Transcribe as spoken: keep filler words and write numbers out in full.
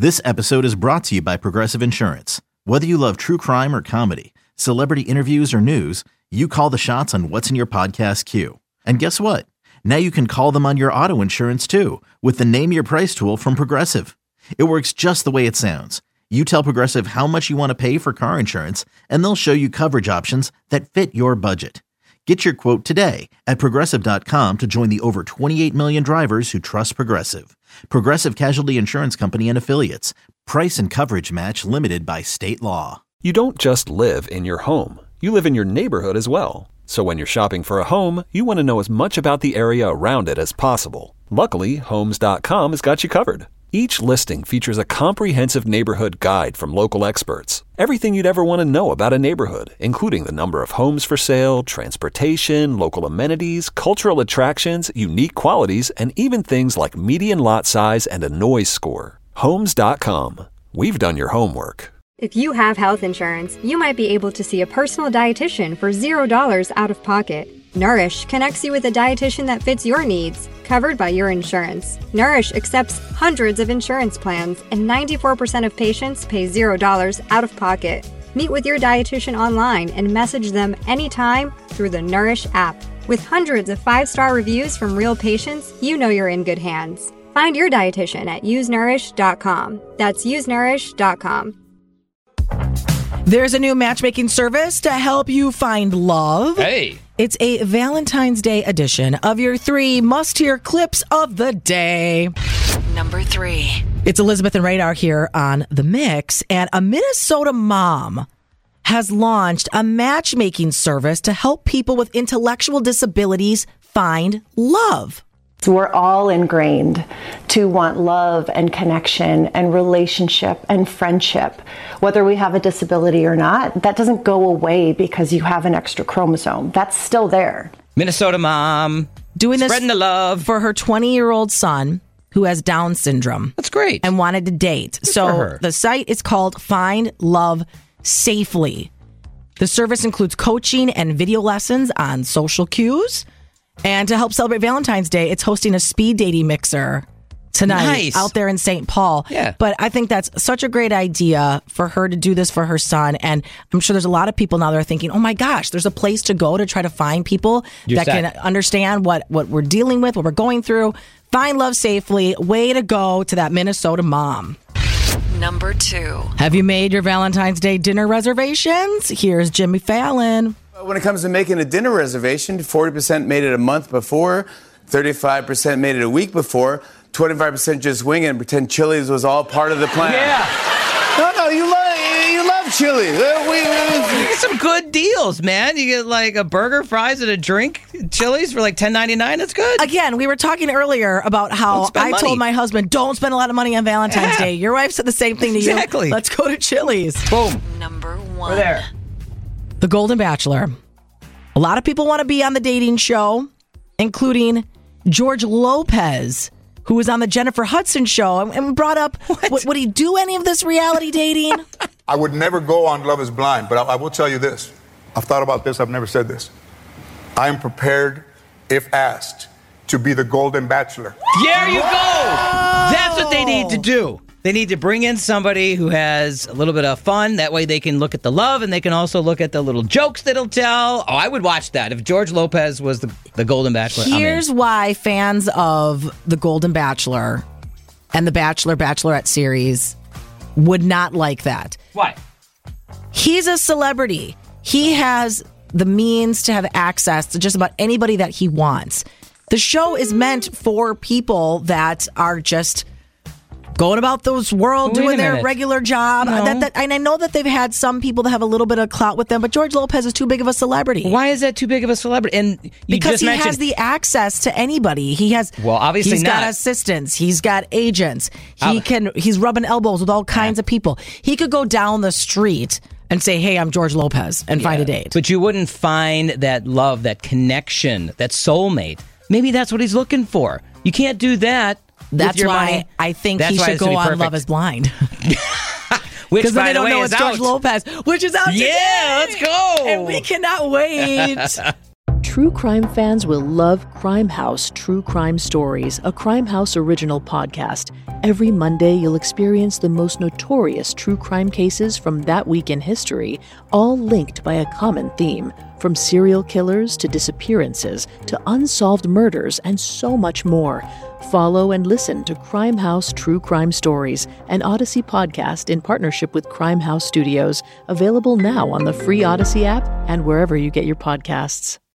This episode is brought to you by Progressive Insurance. Whether you love true crime or comedy, celebrity interviews or news, you call the shots on what's in your podcast queue. And guess what? Now you can call them on your auto insurance too with the Name Your Price tool from Progressive. It works just the way it sounds. You tell Progressive how much you want to pay for car insurance, and they'll show you coverage options that fit your budget. Get your quote today at Progressive dot com to join the over twenty-eight million drivers who trust Progressive. Progressive Casualty Insurance Company and Affiliates. Price and coverage match limited by state law. You don't just live in your home. You live in your neighborhood as well. So when you're shopping for a home, you want to know as much about the area around it as possible. Luckily, Homes dot com has got you covered. Each listing features a comprehensive neighborhood guide from local experts. Everything you'd ever want to know about a neighborhood, including the number of homes for sale, transportation, local amenities, cultural attractions, unique qualities, and even things like median lot size and a noise score. Homes dot com. We've done your homework. If you have health insurance, you might be able to see a personal dietitian for zero dollars out of pocket. Nourish connects you with a dietitian that fits your needs, covered by your insurance. Nourish accepts hundreds of insurance plans, and ninety-four percent of patients pay zero dollars out of pocket. Meet with your dietitian online and message them anytime through the Nourish app. With hundreds of five-star reviews from real patients, you know you're in good hands. Find your dietitian at use nourish dot com. That's use nourish dot com. There's a new matchmaking service to help you find love. Hey. It's a Valentine's Day edition of your three must-hear clips of the day. Number three. It's Elizabeth and Radar here on The Mix, and a Minnesota mom has launched a matchmaking service to help people with intellectual disabilities find love. So we're all ingrained to want love and connection and relationship and friendship, whether we have a disability or not. That doesn't go away because you have an extra chromosome. That's still there. Minnesota mom doing this spreading the love for her twenty-year-old son who has Down syndrome. That's great. And wanted to date. Good so for her. The site is called Find Love Safely. The service includes coaching and video lessons on social cues. And to help celebrate Valentine's Day, it's hosting a speed dating mixer tonight Nice. out there in Saint Paul. Yeah. But I think that's such a great idea for her to do this for her son. And I'm sure there's a lot of people now that are thinking, oh my gosh, there's a place to go to try to find people You're that set. can understand what, what we're dealing with, what we're going through. Find love safely. Way to go to that Minnesota mom. Number two. Have you made your Valentine's Day dinner reservations? Here's Jimmy Fallon. When it comes to making a dinner reservation, forty percent made it a month before, thirty-five percent made it a week before, twenty-five percent just wing it and pretend Chili's was all part of the plan. Yeah. No, no, you love, you love Chili's. Uh, we, we, You get some good deals, man. You get like a burger, fries, and a drink, Chili's for like ten ninety-nine. That's good. Again, we were talking earlier about how Don't spend I money. told my husband, don't spend a lot of money on Valentine's Yeah. Day. Your wife said the same thing to Exactly. you. Let's go to Chili's. Boom. Number one. We're there. The Golden Bachelor. A lot of people want to be on the dating show, including George Lopez, who was on the Jennifer Hudson show and brought up, would, would he do any of this reality dating? I would never go on Love is Blind, but I, I will tell you this. I've thought about this. I've never said this. I am prepared, if asked, to be the Golden Bachelor. There you go. That's what they need to do. They need to bring in somebody who has a little bit of fun. That way they can look at the love and they can also look at the little jokes that he'll tell. Oh, I would watch that. If George Lopez was the, the Golden Bachelor, I'm in. Here's why fans of The Golden Bachelor and the Bachelor Bachelorette series would not like that. Why? He's a celebrity. He has the means to have access to just about anybody that he wants. The show is meant for people that are just going about those world, Wait a doing their minute. regular job. No. That, that, and I know that they've had some people that have a little bit of clout with them, but George Lopez is too big of a celebrity. Why is that too big of a celebrity? And you Because just he mentioned has the access to anybody. He has Well, obviously he's got not. assistants. He's got agents. He Uh, can he's rubbing elbows with all kinds of people. He could go down the street and say, "Hey, I'm George Lopez," and find a date. But you wouldn't find that love, that connection, that soulmate. Maybe that's what he's looking for. You can't do that. That's with your why money. I think That's he why should this go would be on perfect. Love is Blind. Which, Because then by they the don't way, know is it's George out. Lopez, which is out Yeah, today. let's go. And we cannot wait. true crime fans will love Crime House True Crime Stories, a Crime House original podcast. Every Monday, you'll experience the most notorious true crime cases from that week in history, all linked by a common theme. From serial killers to disappearances to unsolved murders and so much more. Follow and listen to Crime House True Crime Stories, an Odyssey podcast in partnership with Crime House Studios, available now on the free Odyssey app and wherever you get your podcasts.